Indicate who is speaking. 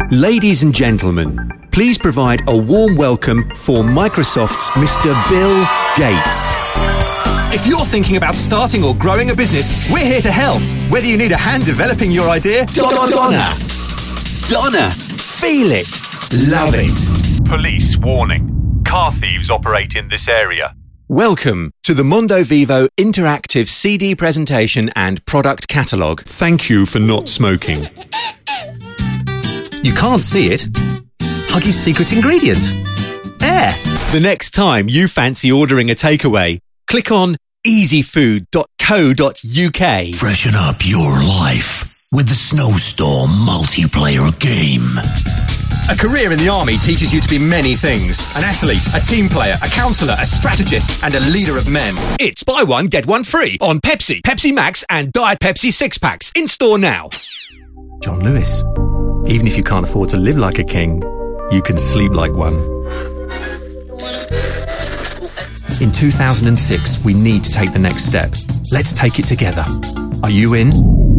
Speaker 1: Ladies and gentlemen, please provide a warm welcome for Microsoft's Mr. Bill Gates.
Speaker 2: If you're thinking about starting or growing a business, we're here to help. Whether you need a hand developing your idea, Donna, feel it, love it.
Speaker 3: Police warning. Car thieves operate in this area.
Speaker 1: Welcome to the Mondo Vivo interactive CD presentation and product catalogue. Thank you for not smoking. You can't see it. Huggy's secret ingredient. Air. The next time you fancy ordering a takeaway, click on easyfood.co.uk.
Speaker 4: Freshen up your life with the Snowstorm multiplayer game.
Speaker 2: A career in the army teaches you to be many things. An athlete, a team player, a counsellor, a strategist, and a leader of men.
Speaker 1: It's buy one, get one free on Pepsi, Pepsi Max, and Diet Pepsi 6-packs. In store now. John Lewis. Even if you can't afford to live like a king, you can sleep like one. In 2006, we need to take the next step. Let's take it together. Are you in?